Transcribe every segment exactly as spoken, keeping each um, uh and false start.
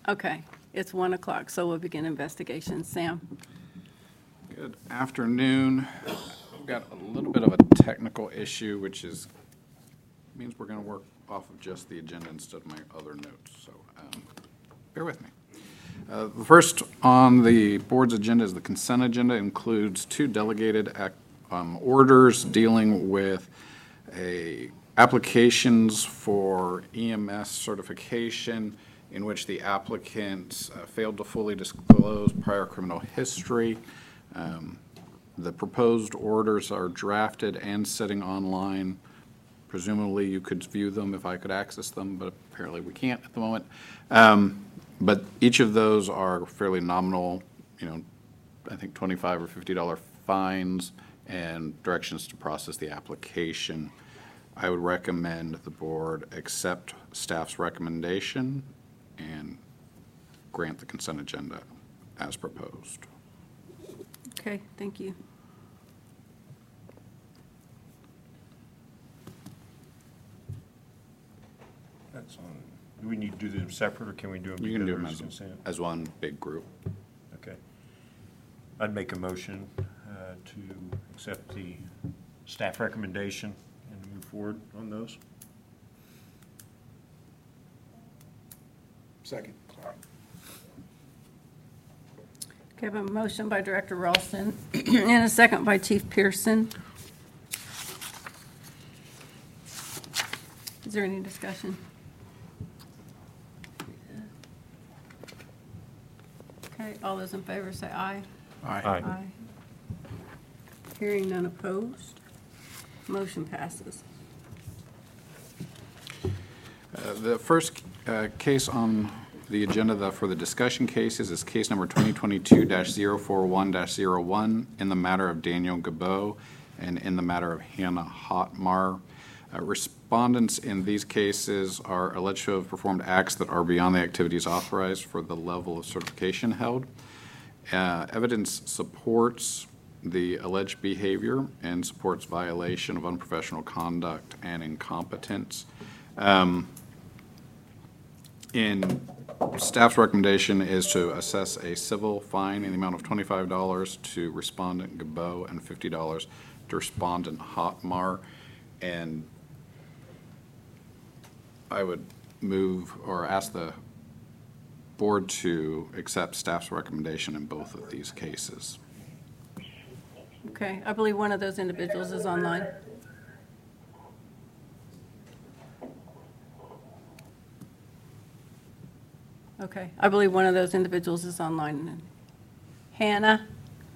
Okay, it's one o'clock, so we'll begin investigation. Sam? Good afternoon. We've got a little bit of a technical issue, which is, means we're going to work off of just the agenda instead of my other notes, so um, bear with me. Uh, the first on the board's agenda is the consent agenda. It includes two delegated act, um, orders dealing with a applications for E M S certification in which the applicant uh, failed to fully disclose prior criminal history. Um, the proposed orders are drafted and sitting online. Presumably you could view them if I could access them, but apparently we can't at the moment. Um, but each of those are fairly nominal, you know, I think twenty-five or fifty dollar fines and directions to process the application. I would recommend the board accept staff's recommendation and grant the consent agenda as proposed. Okay, thank you. That's on, do we need to do them separate, or can we do them You together? can do them as as, consent? as one big group. Okay. I'd make a motion uh, to accept the staff recommendation and move forward on those. Second. Okay, I have a motion by Director Ralston and a second by Chief Pearson. Is there any discussion? Okay, all those in favor say aye. Aye. Hearing none opposed, motion passes. Uh, The first uh, case on the agenda the- for the discussion cases is case number twenty twenty-two dash zero four one dash zero one in the matter of Daniel Gabot and in the matter of Hannah Hotmar. Uh, Respondents in these cases are alleged to have performed acts that are beyond the activities authorized for the level of certification held. Uh, Evidence supports the alleged behavior and supports violation of unprofessional conduct and incompetence. Um, In staff's recommendation is to assess a civil fine in the amount of twenty-five dollars to respondent Gabot and fifty dollars to respondent Hotmar. And I would move or ask the board to accept staff's recommendation in both of these cases. Okay, I believe one of those individuals is online. Okay, I believe one of those individuals is online. Hannah?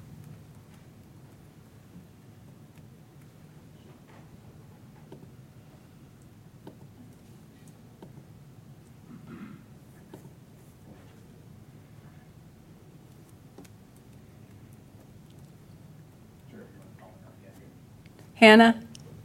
Hannah?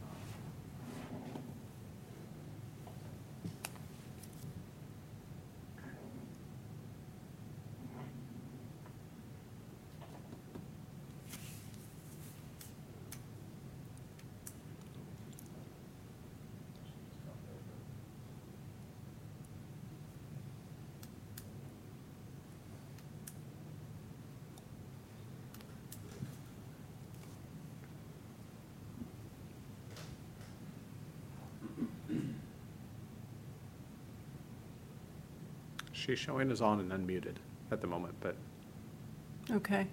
She's showing is on and unmuted at the moment, but Okay.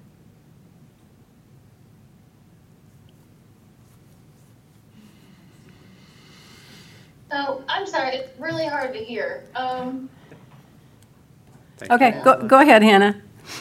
Oh, I'm sorry, it's really hard to hear. Um, thank Okay, you. go, go ahead, Hannah.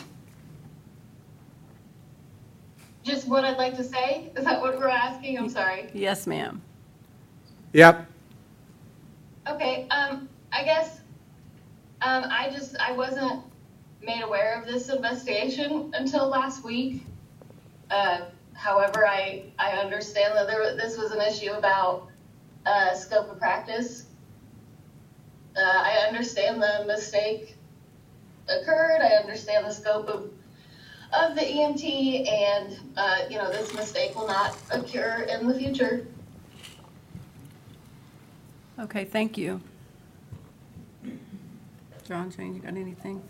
just what I'd like to say? Is that what we're asking? I'm sorry. Yes, ma'am. Yep. Okay, um, I guess, um, I just, I wasn't made aware of this investigation until last week. Uh, however, I, I understand that there, this was an issue about, uh, scope of practice. Uh, I understand the mistake occurred. I understand the scope of, of the E M T, and, uh, you know, this mistake will not occur in the future. Okay, thank you. Is John, Jane, you got anything?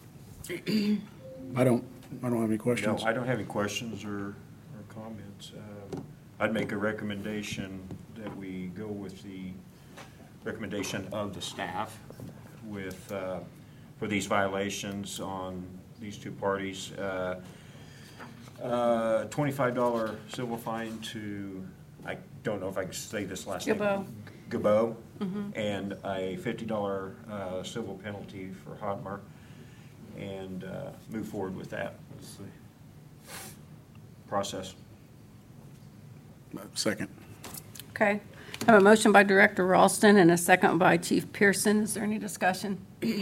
I don't, I don't have any No, questions. I don't have any questions or, or comments. Uh, I'd make a recommendation that we go with the recommendation of the staff with, uh, for these violations on these two parties. Uh, uh, twenty-five dollar civil fine to, I don't know if I can say this last name. Gabo. Gabo, and a fifty dollar uh, civil penalty for Hotmar, and uh, move forward with that. That's the process. Second. Okay. I have a motion by Director Ralston and a second by Chief Pearson. Is there any discussion?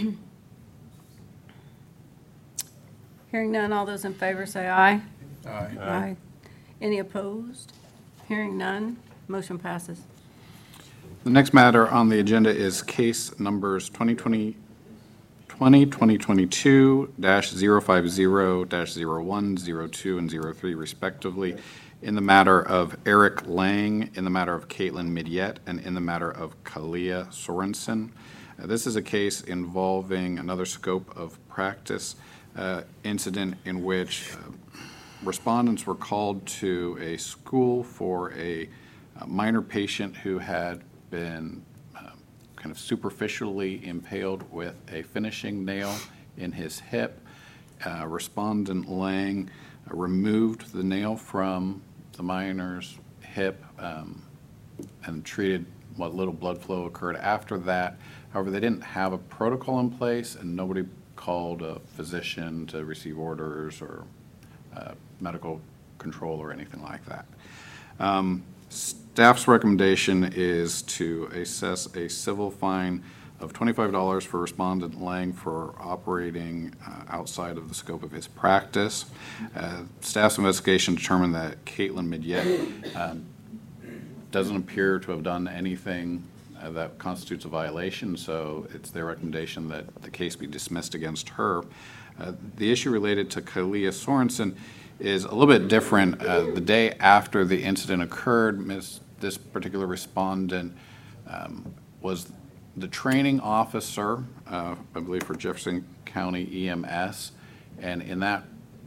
Hearing none, all those in favor say aye. Aye. Aye. Any opposed? Hearing none, motion passes. The next matter on the agenda is case numbers twenty twenty, twenty, twenty twenty-two dash zero five zero dash zero one, zero two, and zero three respectively, in the matter of Eric Lang, in the matter of Caitlin Midyet, and in the matter of Kalia Sorensen. Uh, This is a case involving another scope of practice uh, incident in which uh, respondents were called to a school for a uh, minor patient who had been uh, kind of superficially impaled with a finishing nail in his hip. Uh, Respondent Lang uh, removed the nail from the minor's hip um, and treated what little blood flow occurred after that. However, they didn't have a protocol in place, and nobody called a physician to receive orders or uh, medical control or anything like that. Um, Staff's recommendation is to assess a civil fine of twenty-five dollars for Respondent Lang for operating uh, outside of the scope of his practice. Uh, Staff's investigation determined that Caitlin Midyet um, doesn't appear to have done anything uh, that constitutes a violation, so it's their recommendation that the case be dismissed against her. Uh, The issue related to Kalia Sorensen is a little bit different. Uh, The day after the incident occurred, Miz this particular respondent um, was the training officer, uh, I believe for Jefferson County E M S, and in that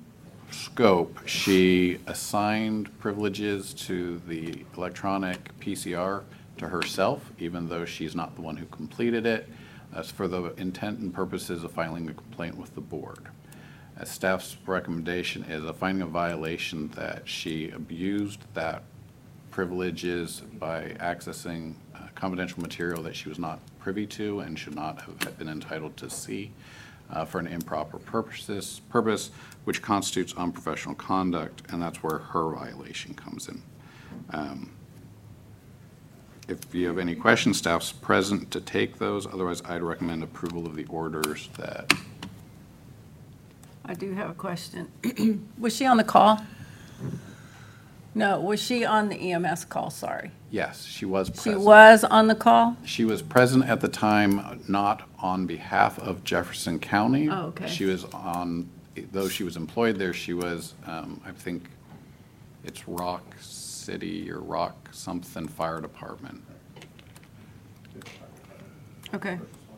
scope, she assigned privileges to the electronic P C R to herself, even though she's not the one who completed it. That's for the intent and purposes of filing a complaint with the board. As staff's recommendation is a finding of violation that she abused that privileges by accessing uh, confidential material that she was not privy to and should not have been entitled to see uh, for an improper purposes, purpose, which constitutes unprofessional conduct, and that's where her violation comes in. Um, If you have any questions, staff's present to take those. Otherwise, I'd recommend approval of the orders that. I do have a question. Was she on the call? No, was she on the E M S call? Sorry. Yes, she was She present. was on the call? She was present at the time, not on behalf of Jefferson County. Oh, okay. She was on, though she was employed there, she was, um, I think it's Rock City or Rock something Fire Department. Okay.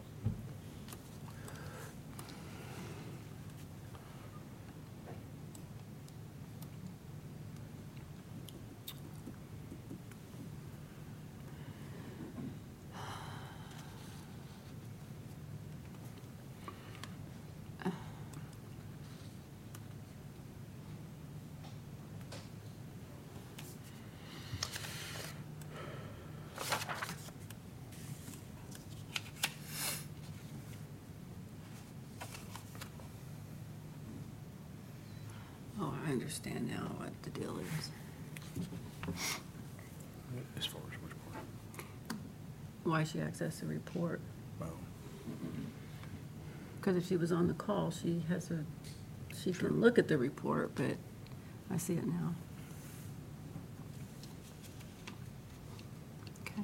Oh, I understand now what the deal is. As far as which part? Why she accessed the report. Oh. Because if she was on the call, she has a, she can look at the report, but I see it now. Okay.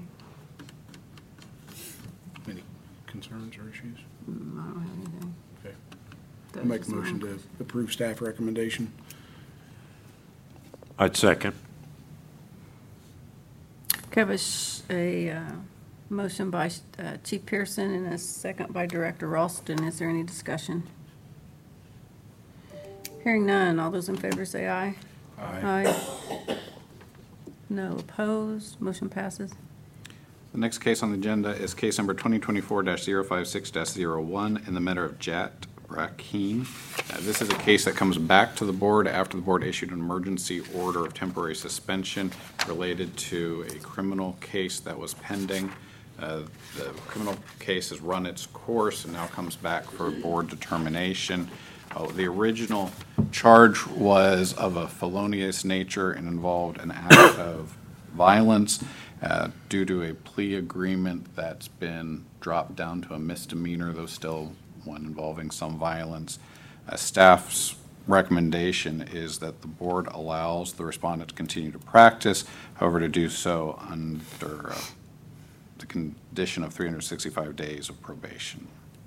Any concerns or issues? Mm, I don't have anything. Okay. That I'll was make a just motion mine. to approve staff recommendation. I'd second. Okay, I have a, sh- a uh, Motion by uh, Chief Pearson and a second by Director Ralston. Is there any discussion? Hearing none. All those in favor say aye. Aye. No opposed. Motion passes. The next case on the agenda is case number twenty twenty-four dash zero five six dash zero one in the matter of Jat Rakeen. Uh, This is a case that comes back to the board after the board issued an emergency order of temporary suspension related to a criminal case that was pending. Uh, The criminal case has run its course and now comes back for board determination. Uh, The original charge was of a felonious nature and involved an act of violence. Uh, Due to a plea agreement that's been dropped down to a misdemeanor, though still one involving some violence. Uh, Staff's recommendation is that the board allows the respondent to continue to practice, however, to do so under uh, the condition of three hundred sixty-five days of probation.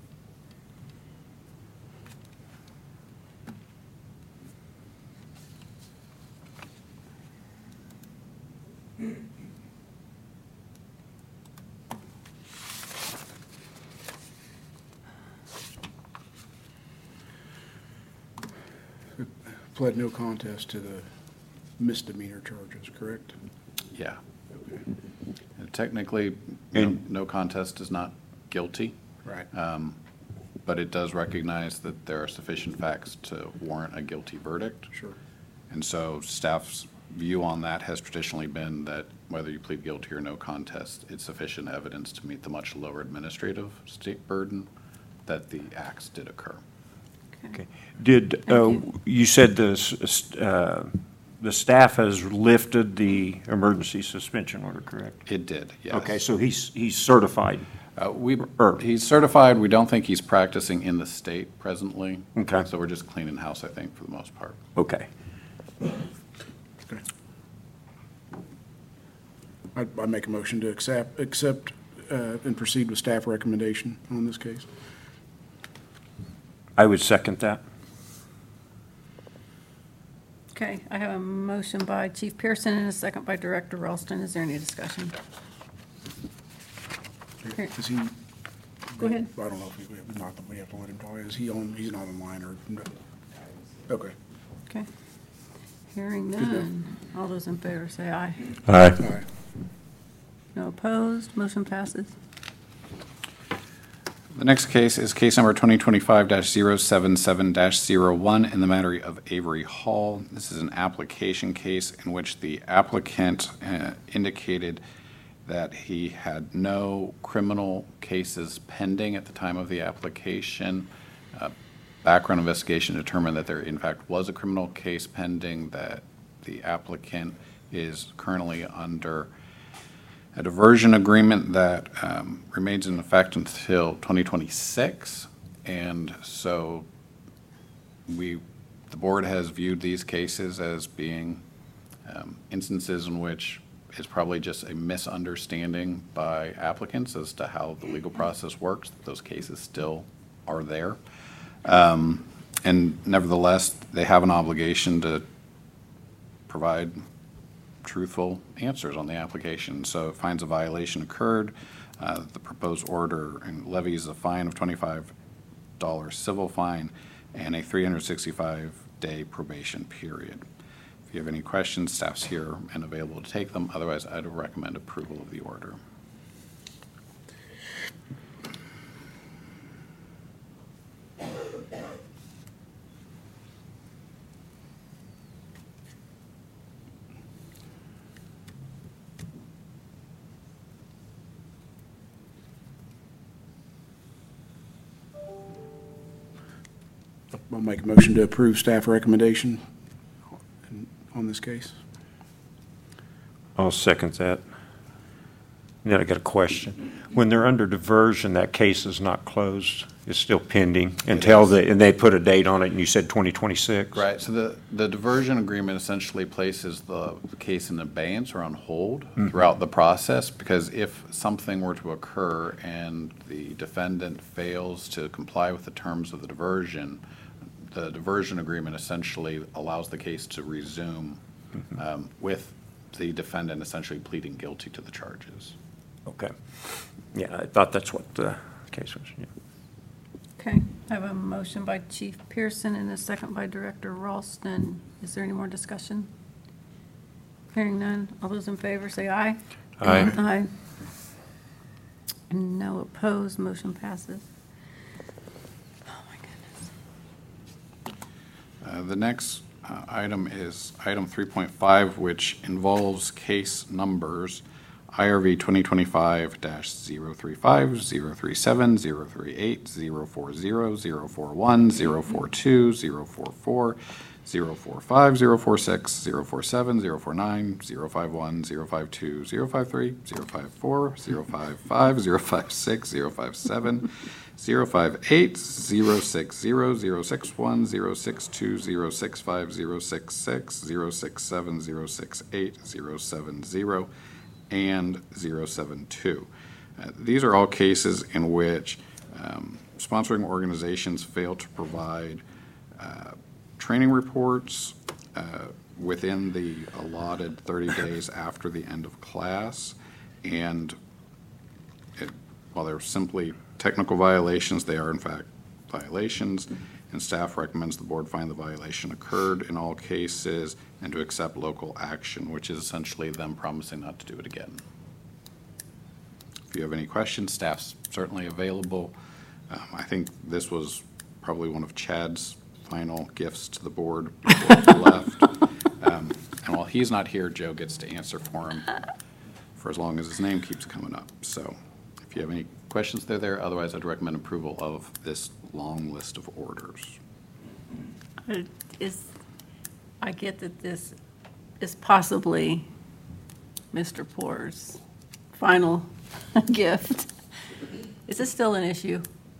Pled no contest to the misdemeanor charges, correct? Yeah. And technically, you know, And- no contest is not guilty, Right. but it does recognize that there are sufficient facts to warrant a guilty verdict. Sure. And so staff's view on that has traditionally been that whether you plead guilty or no contest, it's sufficient evidence to meet the much lower administrative state burden that the acts did occur. Okay. Did, uh, you said the, s- uh, the staff has lifted the emergency suspension order, correct? It did, yes. Okay, so he's, he's certified. Uh, we, Or- he's certified. We don't think he's practicing in the state presently. Okay. So we're just cleaning house, I think, for the most part. Okay. Okay. I, I make a motion to accept, accept, uh, and proceed with staff recommendation on this case. I would second that. Okay, I have a motion by Chief Pearson and a second by Director Ralston. Is there any discussion? Okay. Is he? Go ahead. I don't know if we, we have not, we have to let him talk. Is he on, he's not online or, no? Okay. Okay. Hearing none. All those in favor say aye. Aye. All right. No opposed. Motion passes. The next case is case number twenty twenty-five dash zero seven seven dash zero one in the matter of Avery Hall. This is an application case in which the applicant uh, indicated that he had no criminal cases pending at the time of the application. Uh, Background investigation determined that there in fact was a criminal case pending, that the applicant is currently under a diversion agreement that um, remains in effect until twenty twenty-six. And so we, the board has viewed these cases as being um, instances in which it's probably just a misunderstanding by applicants as to how the legal process works. Those cases still are there. Um, And nevertheless, they have an obligation to provide truthful answers on the application. So it finds a violation occurred, uh, the proposed order and levies a fine of twenty-five dollars civil fine and a three hundred sixty-five day probation period. If you have any questions, staff's here and available to take them. Otherwise, I'd recommend approval of the order. I'll make a motion to approve staff recommendation on this case. I'll second that. Then I got a question. When they're under diversion, that case is not closed, it's still pending until the, and they put a date on it, and you said twenty twenty-six? Right, so the, the diversion agreement essentially places the case in abeyance or on hold throughout the process, because if something were to occur and the defendant fails to comply with the terms of the diversion, the diversion agreement essentially allows the case to resume um, with the defendant essentially pleading guilty to the charges. Okay. Yeah, I thought that's what the case was, yeah. Okay, I have a motion by Chief Pearson and a second by Director Ralston. Is there any more discussion? Hearing none, all those in favor say aye. Aye. Aye. And no opposed, motion passes. Oh, my goodness. Uh, The next uh, item is item three point five, which involves case numbers I R V twenty twenty-five dash zero three five, zero three seven, zero three eight, zero four zero, zero four one, zero four two, zero four four, zero four five, zero four six, zero four seven, zero four nine, zero five one, zero five two, zero five three, zero five four, zero five five, zero five six, zero five seven, zero five eight, zero six zero, zero six one, zero six two, zero six five, zero six six, zero six seven, zero six eight, zero seven zero, and zero seven two. Uh, These are all cases in which um, sponsoring organizations fail to provide uh, training reports uh, within the allotted thirty days after the end of class. And it, while they're simply technical violations, they are in fact violations, and staff recommends the board find the violation occurred in all cases and to accept local action, which is essentially them promising not to do it again. If you have any questions, staff's certainly available. Um, I think this was probably one of Chad's final gifts to the board before he left. Um, and while he's not here, Joe gets to answer for him for as long as his name keeps coming up. So if you have any questions, they're there. Otherwise, I'd recommend approval of this long list of orders. Uh, Is, I get that this is possibly Mister Poor's final gift. Is this still an issue?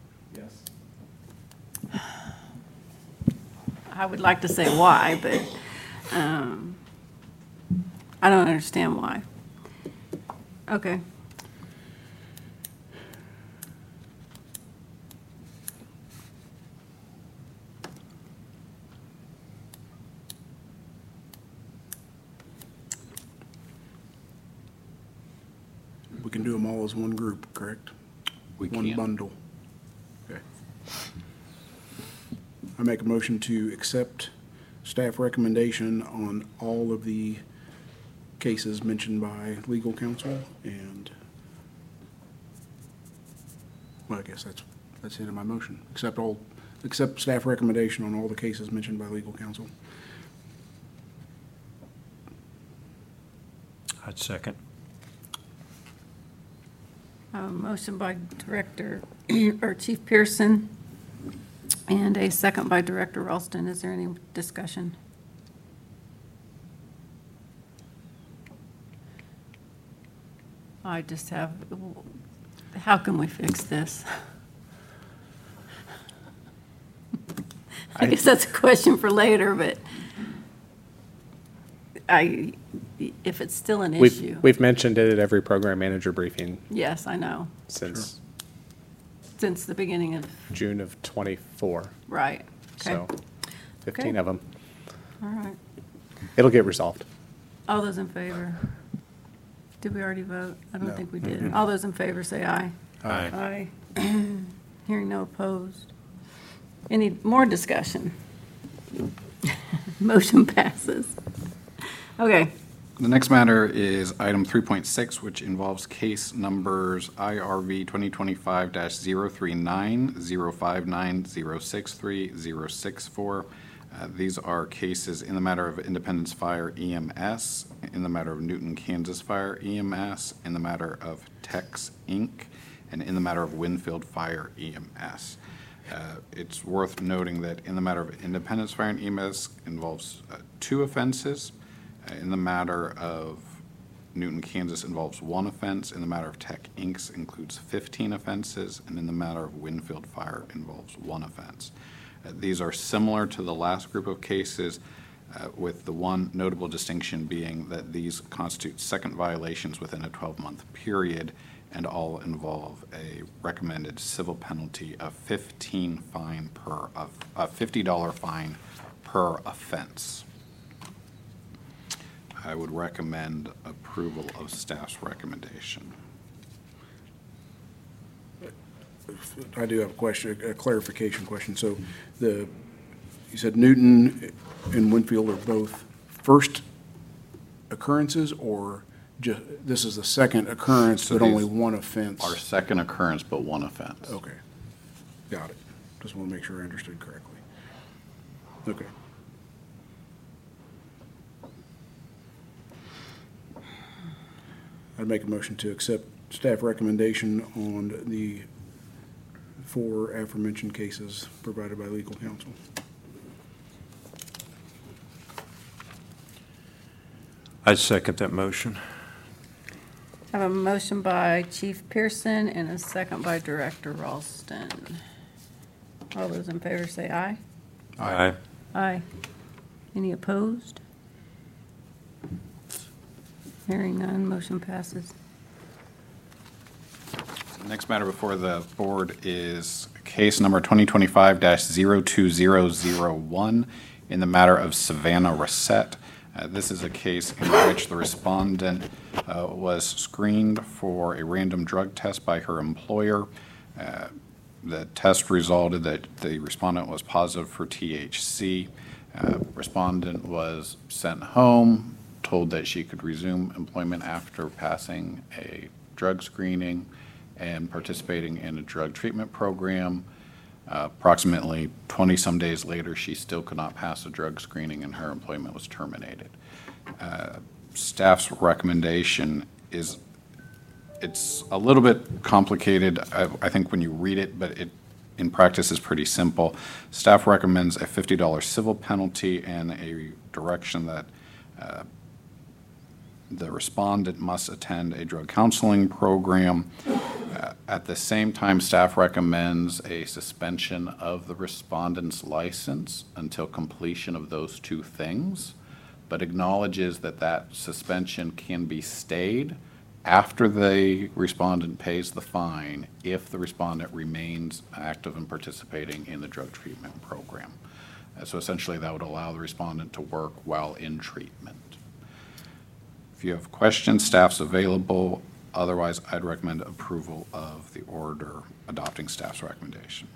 Yes. I would like to say why, but um, I don't understand why. Okay. We can do them all as one group, correct? We One can. bundle. Okay. I make a motion to accept staff recommendation on all of the cases mentioned by legal counsel and, well, I guess that's, that's the end of my motion. Accept all, accept staff recommendation on all the cases mentioned by legal counsel. I'd second. A motion by Director, or Chief Pearson, and a second by Director Ralston. Is there any discussion? I just have, how can we fix this? I guess that's a question for later, but I, if it's still an issue. We've, we've mentioned it at every program manager briefing Yes, I know, since since the beginning of, June of twenty-four. right. Okay, So fifteen Okay. of them. all right. It'll get resolved. All those in favor? Did we already vote? I don't No. think we did. All those in favor say aye. Aye. Aye. Hearing no opposed. Any more discussion? Motion passes. Okay, The next matter is item three point six, which involves case numbers I R V twenty twenty-five dash zero three nine, zero five nine, zero six three, zero six four. Uh, These are cases in the matter of Independence Fire E M S, in the matter of Newton, Kansas Fire E M S, in the matter of Tex Incorporated, and in the matter of Winfield Fire E M S. Uh, It's worth noting that in the matter of Independence Fire and E M S involves uh, two offenses. Uh, In the matter of Newton, Kansas involves one offense. In the matter of Tech Incorporated includes fifteen offenses. And in the matter of Winfield Fire involves one offense. Uh, These are similar to the last group of cases, uh, with the one notable distinction being that these constitute second violations within a twelve-month period, and all involve a recommended civil penalty of fifteen fine per, of, a fifty dollar fine per offense. I would recommend approval of staff's recommendation. I do have a question, a clarification question. So the, you said Newton and Winfield are both first occurrences, or just, this is the second occurrence, So but only these one offense? Our second occurrence, but one offense. Okay, got it. Just want to make sure I understood correctly. Okay. I'd make a motion to accept staff recommendation on the four aforementioned cases provided by legal counsel. I second that motion. I have a motion by Chief Pearson and a second by Director Ralston. All those in favor say aye. Aye. Aye. Any opposed? Hearing none, motion passes. The next matter before the board is case number twenty twenty-five dash zero two zero zero one in the matter of Savannah Reset. Uh, This is a case in which the respondent uh, was screened for a random drug test by her employer. Uh, The test resulted that the respondent was positive for T H C. Uh, Respondent was sent home, told that she could resume employment after passing a drug screening and participating in a drug treatment program. Uh, Approximately twenty-some days later, she still could not pass a drug screening and her employment was terminated. Uh, Staff's recommendation is, it's a little bit complicated, I, I think, when you read it, but it, in practice, is pretty simple. Staff recommends a fifty dollar civil penalty and a direction that uh, the respondent must attend a drug counseling program. Uh, At the same time, staff recommends a suspension of the respondent's license until completion of those two things, but acknowledges that that suspension can be stayed after the respondent pays the fine if the respondent remains active and participating in the drug treatment program. Uh, So essentially, that would allow the respondent to work while in treatment. If you have questions, staff's available. Otherwise, I'd recommend approval of the order adopting staff's recommendation.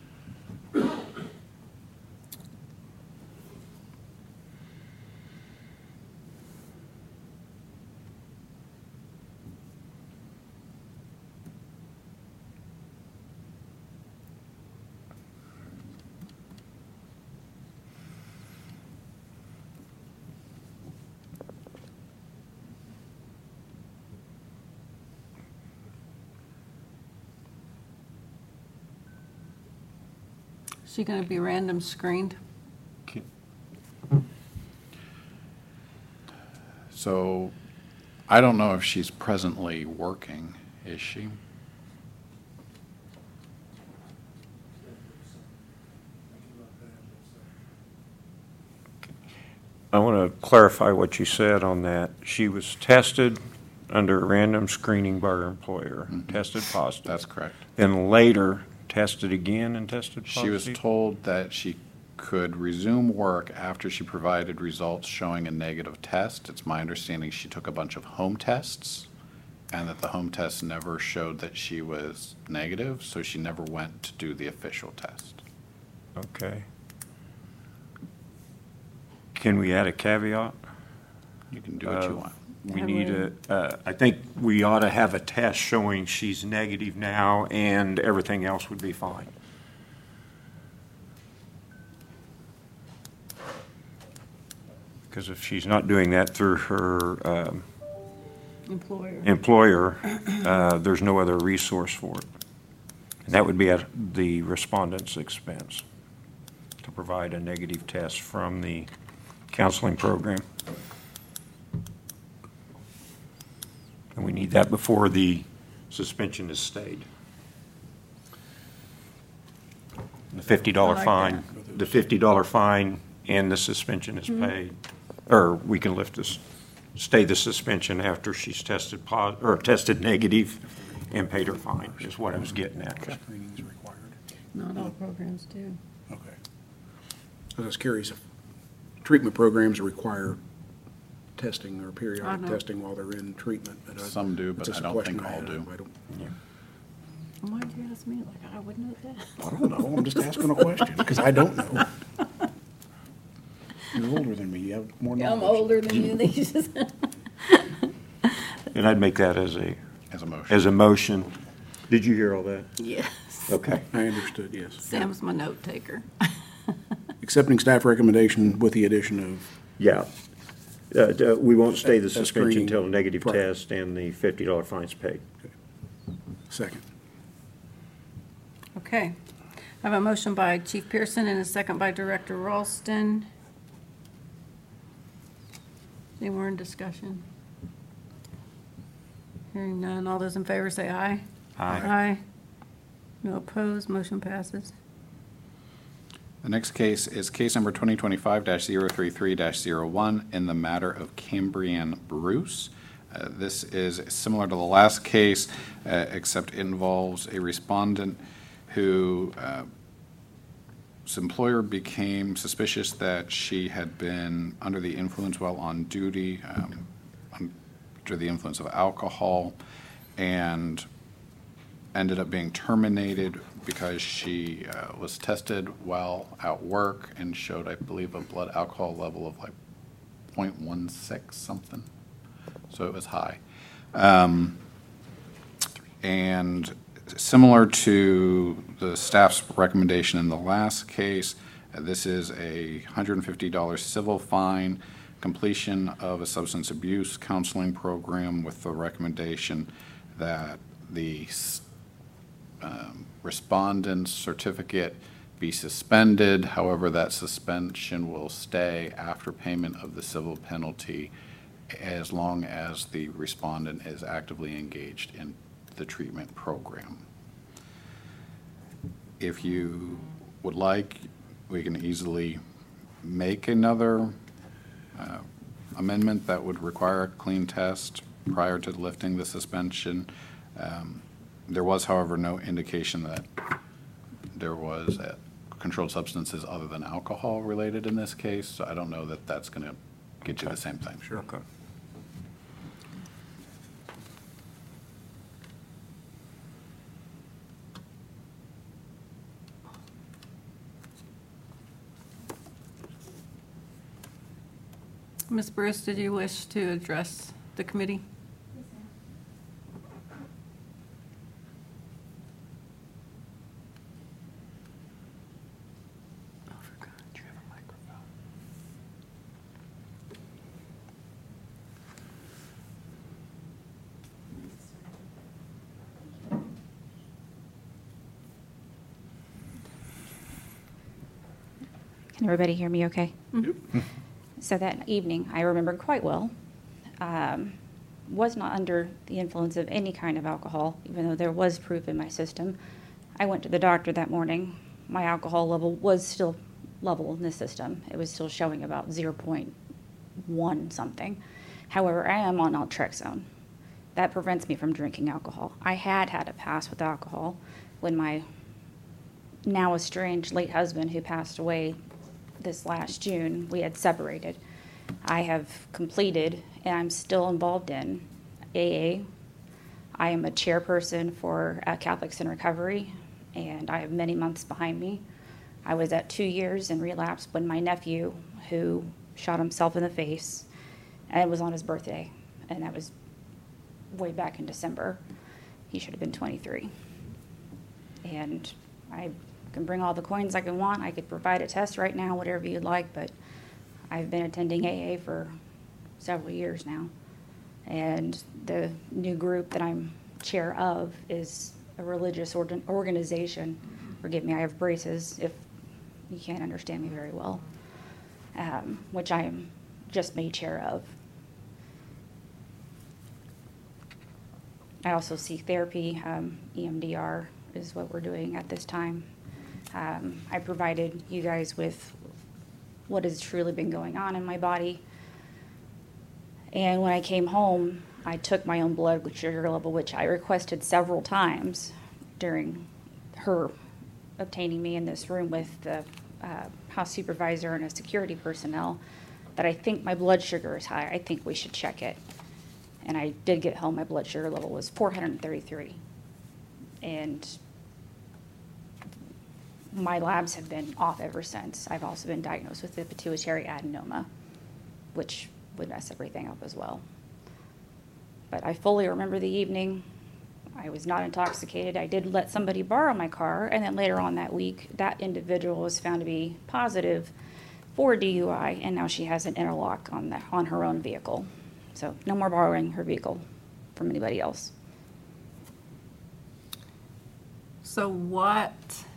Is she going to be random screened? So I don't know if she's presently working, is she? I want to clarify what you said on that. She was tested under random screening by her employer, Mhm. tested positive. That's correct. Then later tested again and tested positive? She was told that she could resume work after she provided results showing a negative test. It's my understanding she took a bunch of home tests and that the home tests never showed that she was negative, so she never went to do the official test. Okay. Can we add a caveat? You can do what you Uh, want. We I need a, would. uh, I think we ought to have a test showing she's negative now and everything else would be fine. Because if she's not doing that through her um, Employer. employer, uh, there's no other resource for it. And that would be at the respondent's expense to provide a negative test from the counseling program. And we need that before the suspension is stayed. The fifty dollar I like fine, the fifty dollar fine and the suspension is paid. Or we can lift this, stay the suspension after she's tested pos, or tested negative and paid her fine, is what I was getting at. Screening is required. Not all programs do. Okay. I was curious if treatment programs require testing or I periodic know. testing while they're in treatment. but I- Some do, it's but just I a don't question think I all have. do. I don't- Why do you ask me like I would know that? I don't know, I'm just asking a question, because I don't know. You're older than me, you have more knowledge. I'm older than you. They just And I'd make that as a, As a motion. as a motion. Did you hear all that? Yes. Okay. I understood, yes. Sam's my note taker. Accepting staff recommendation with the addition of, Yeah. Uh, d- we won't stay the A- a suspension screening. until negative Right. test and the fifty dollar fines paid. second. Okay. I have a motion by Chief Pearson and a second by Director Ralston. Any more in discussion? Hearing none. All those in favor say aye. Aye. Aye. No opposed. Motion passes. The next case is case number twenty twenty-five dash zero three three dash zero one in the matter of Cambrian Bruce. Uh, This is similar to the last case, uh, except it involves a respondent who, uh, his employer became suspicious that she had been under the influence while on duty, um, under the influence of alcohol, and ended up being terminated because she uh, was tested while at work and showed, I believe, a blood alcohol level of like point one six something. So it was high. Um, And similar to the staff's recommendation in the last case, uh, this is a one hundred fifty dollars civil fine, completion of a substance abuse counseling program with the recommendation that the um, respondent's certificate be suspended. However, that suspension will stay after payment of the civil penalty as long as the respondent is actively engaged in the treatment program. If you would like, we can easily make another uh, amendment that would require a clean test prior to lifting the suspension. Um, There was, however, no indication that there was uh, controlled substances other than alcohol related in this case, so I don't know that that's going to get you the same thing. Sure. Okay. Miz Bruce, did you wish to address the committee? Can everybody hear me okay? So that evening, I remember quite well, um, was not under the influence of any kind of alcohol, even though there was proof in my system. I went to the doctor that morning. My alcohol level was still level in the system. It was still showing about zero point one something. However, I am on naltrexone. That prevents me from drinking alcohol. I had had a pass with alcohol when my now estranged late husband, who passed away this last June, we had separated. I have completed, and I'm still involved in A A. I am a chairperson for uh, Catholics in Recovery, and I have many months behind me. I was at two years in relapse when my nephew, who shot himself in the face, and it was on his birthday, and that was way back in December. He should have been twenty-three. And I can bring all the coins I can want. I could provide a test right now, whatever you'd like, but I've been attending A A for several years now. And the new group that I'm chair of is a religious organ- organization. Forgive me, I have braces if you can't understand me very well, um, which I am just made chair of. I also seek therapy. Um, E M D R is what we're doing at this time. Um, I provided you guys with what has truly been going on in my body. And when I came home, I took my own blood sugar level, which I requested several times during her obtaining me in this room with the uh, house supervisor and a security personnel, that I think my blood sugar is high. I think we should check it. And I did get home, my blood sugar level was four hundred thirty-three. And my labs have been off ever since. I've also been diagnosed with a pituitary adenoma, which would mess everything up as well. But I fully remember the evening. I was not intoxicated. I did let somebody borrow my car, and then later on that week, that individual was found to be positive for D U I, and now she has an interlock on the, on her own vehicle. So no more borrowing her vehicle from anybody else. So what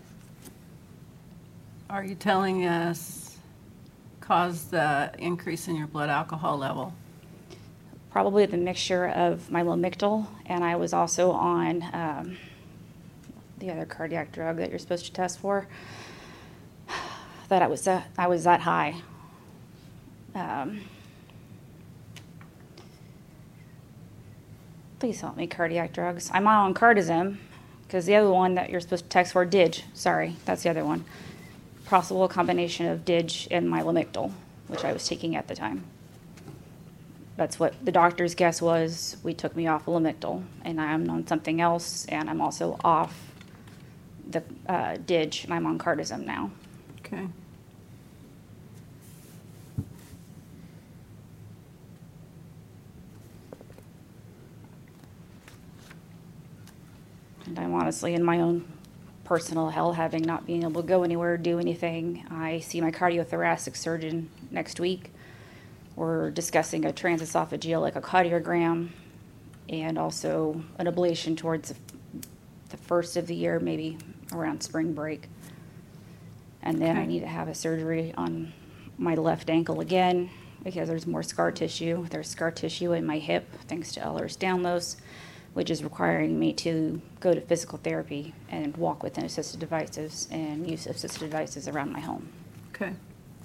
are you telling us caused the increase in your blood alcohol level? Probably the mixture of my Lamictal, and I was also on um, the other cardiac drug that you're supposed to test for. That I was uh, I was that high. Um, please help me, cardiac drugs. I'm on cardizem because the other one that you're supposed to test for, Dig. Sorry, that's the other one. Possible combination of Dig and my Lamictal, which I was taking at the time. That's what the doctor's guess was. We took me off of Lamictal, and I'm on something else, and I'm also off the uh, Dig, and I'm on cardizem now. Okay. And I'm honestly in my own personal hell, having not been able to go anywhere, do anything. I see my cardiothoracic surgeon next week. We're discussing a transesophageal echocardiogram and also an ablation towards the first of the year, maybe around spring break. And then I Okay. need to have a surgery on my left ankle again because there's more scar tissue. There's scar tissue in my hip thanks to Ehlers-Danlos, which is requiring me to go to physical therapy and walk within assisted devices and use assisted devices around my home. Okay.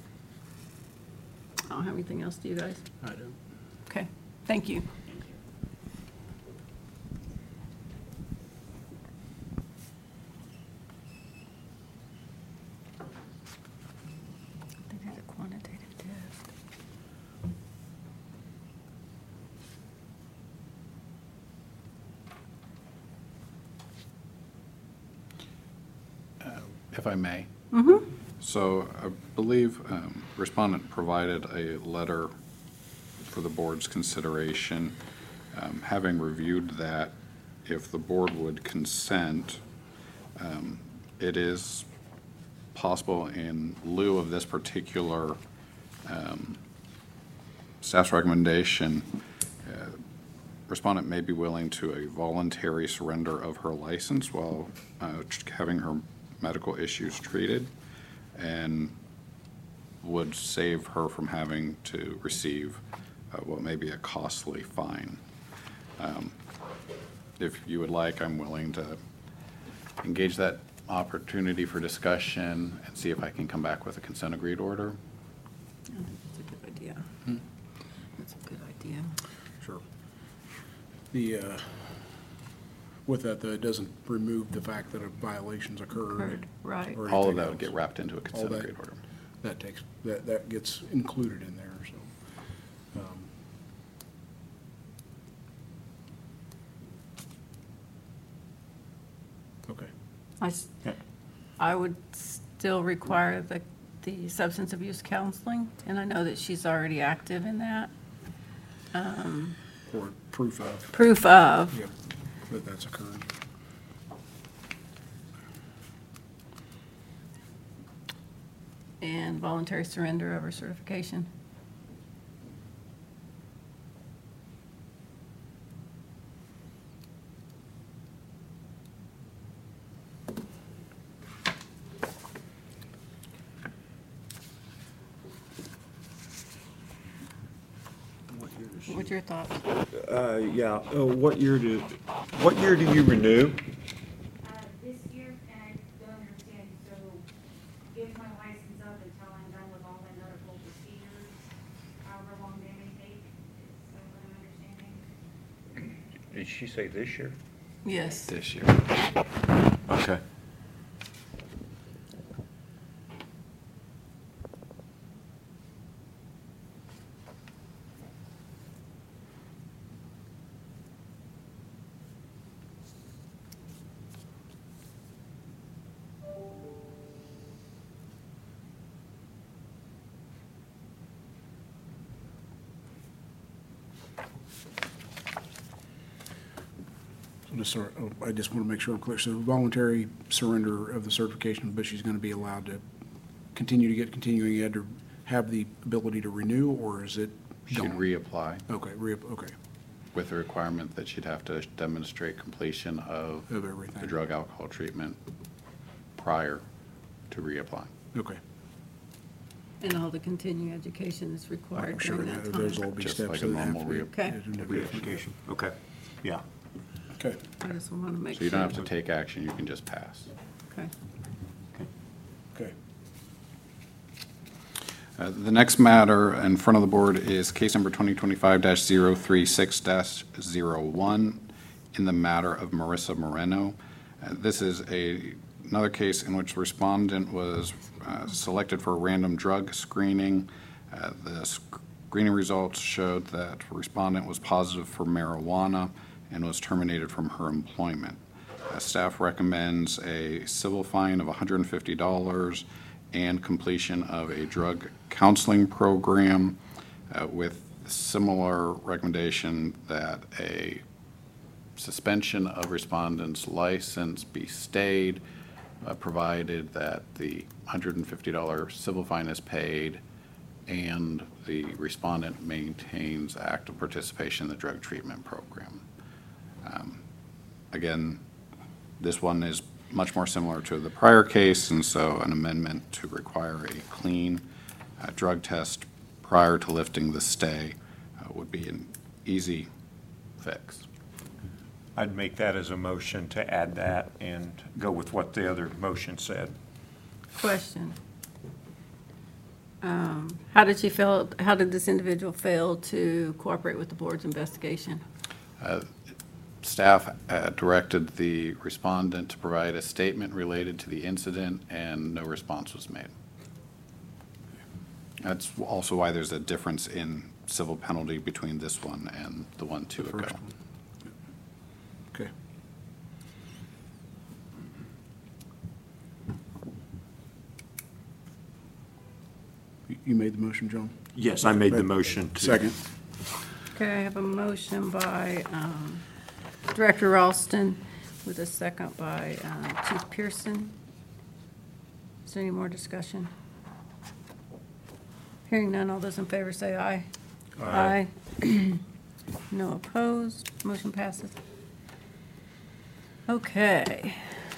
I don't have anything else, do you guys? I do. Okay, thank you. They did a quantitative test. If I may. Mm-hmm. So I believe um, respondent provided a letter for the board's consideration. Um, Having reviewed that, if the board would consent, um, it is possible in lieu of this particular um, staff's recommendation, uh, respondent may be willing to a voluntary surrender of her license while uh, having her medical issues treated, and would save her from having to receive uh, what may be a costly fine. Um, If you would like, I'm willing to engage that opportunity for discussion and see if I can come back with a consent agreed order. I think that's a good idea. Hmm. That's a good idea. Sure. The, uh, with that, though, it doesn't remove the fact that a violation's occurred. Occurred, right. or All of anything that would else. get wrapped into a All consent that- agreed order. That takes, that, that gets included in there, so. um, Okay. I, s- Yeah. I would still require the, the substance abuse counseling, and I know that she's already active in that. Um, Or proof of, Proof of, yep, that that's occurred. and voluntary surrender of her certification. What's your thoughts? Uh, yeah, uh, what year do, what year do you renew? Uh, this year, and I don't understand, so give my license up until I'm done with all my medical procedures, however long they may take, is that what I'm understanding? Did she say this year? Yes. This year. Okay. just sort of- I just want to make sure I'm clear. So voluntary surrender of the certification, but she's going to be allowed to continue to get continuing ed, or have the ability to renew, or is it She'd gone? reapply Okay, re, okay, with the requirement that she'd have to demonstrate completion of of everything. the drug alcohol treatment prior to reapplying. Okay. And all the continuing education is required I'm sure during that that- time. those will be Just steps like a that have normal to be. Okay. Reapplication. Okay, yeah. Okay. I just want to make So sure. you don't have to take action, you can just pass. Okay. Okay. Uh, The next matter in front of the board is case number twenty twenty-five dash zero three six dash zero one in the matter of Marissa Moreno. Uh, This is a, another case in which the respondent was uh, selected for a random drug screening. Uh, The screening results showed that respondent was positive for marijuana and was terminated from her employment. Uh, Staff recommends a civil fine of one hundred fifty dollars and completion of a drug counseling program uh, with similar recommendation that a suspension of respondent's license be stayed, uh, provided that the one hundred fifty dollars civil fine is paid and the respondent maintains active participation in the drug treatment program. Um, Again, this one is much more similar to the prior case, and so an amendment to require a clean uh, drug test prior to lifting the stay uh, would be an easy fix. I'd make that as a motion to add that and go with what the other motion said. Question. Um, How did she fail, how did this individual fail to cooperate with the board's investigation? Uh, Staff uh, directed the respondent to provide a statement related to the incident, and no response was made. That's also why there's a difference in civil penalty between this one and the one two ago. First one. Okay. You- You made the motion, John? Yes, I made the motion to. Second. Okay, I have a motion by um, Director Ralston with a second by uh, Chief Pearson. Is there any more discussion? Hearing none, all those in favor say aye. Aye. No opposed, motion passes. Okay.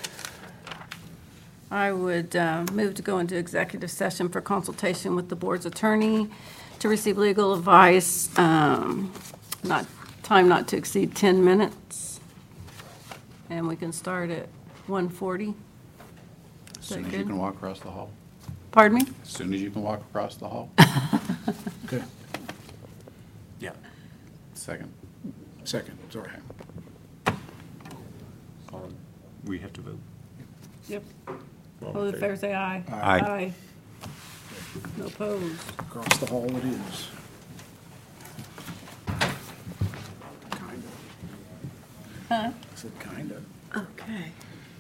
I would uh, move to go into executive session for consultation with the board's attorney to receive legal advice, um, not, time not to exceed ten minutes. And we can start at one forty. As Is soon that as you good? can walk across the hall. Pardon me? As soon as you can walk across the hall. Okay. Yeah. Second. Second, sorry. Um, We have to vote. Yep. All those in favor say aye. Aye. No opposed. Across the hall it is. Kind of. Huh? I said kind of. Okay.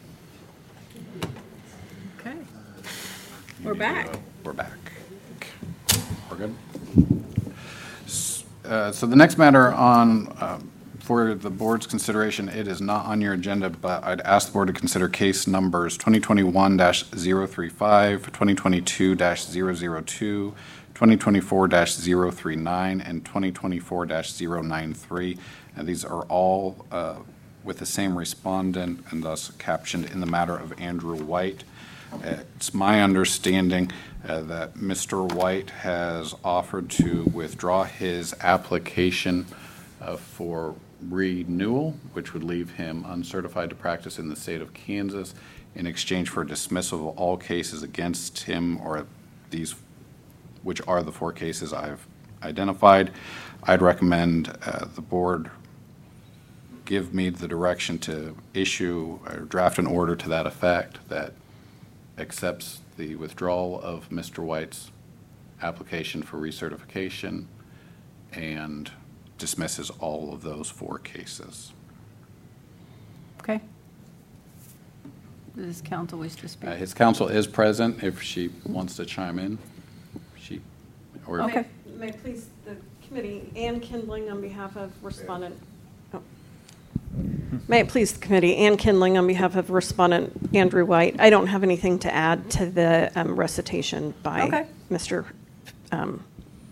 Okay. We're back. We're back. We're good? S- uh, So the next matter on, um, for the board's consideration, it is not on your agenda, but I'd ask the board to consider case numbers twenty twenty-one dash zero three five, twenty twenty-two dash zero zero two, twenty twenty-four dash zero three nine, and twenty twenty-four dash zero nine three. And these are all uh, with the same respondent and thus captioned in the matter of Andrew White. It's my understanding uh, that Mister White has offered to withdraw his application uh, for renewal, which would leave him uncertified to practice in the state of Kansas, in exchange for dismissal of all cases against him, or these, which are the four cases I've identified. I'd recommend uh, the board give me the direction to issue or draft an order to that effect that accepts the withdrawal of Mister White's application for recertification and dismisses all of those four cases. Okay. Does this council wish to Uh, speak? His counsel is present if she wants to chime in. She, or Okay. May it please the committee, Ann Kindling on behalf of respondent. Oh. May it please the committee, Ann Kindling on behalf of Respondent Andrew White. I don't have anything to add to the um, recitation by Okay. Mister um,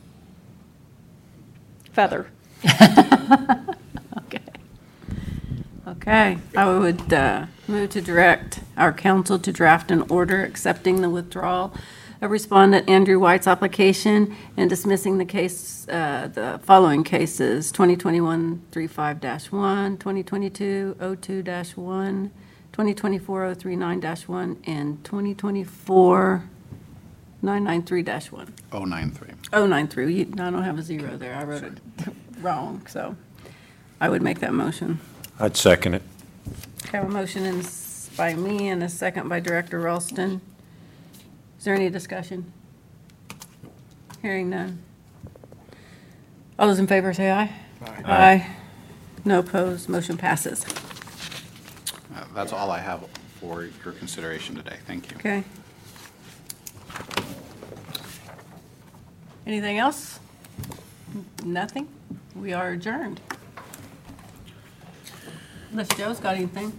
Feather. Okay. Okay, I would uh, move to direct our council to draft an order accepting the withdrawal of Respondent Andrew White's application and dismissing the case, uh, the following cases, twenty twenty-one thirty-five dash one, twenty twenty-two oh two dash one, twenty twenty-four oh thirty-nine dash one, and twenty twenty-four nine ninety-three dash one. oh nine three. Oh, nine three, You- I don't have a zero there, I wrote it wrong, so I would make that motion. I'd second it. Okay, I have a motion in s- by me and a second by Director Ralston. Is there any discussion? Hearing none. All those in favor say aye. Aye. Aye. No opposed, motion passes. Uh, That's all I have for your consideration today. Thank you. Okay. Anything else? Nothing? We are adjourned. Unless Joe's got anything.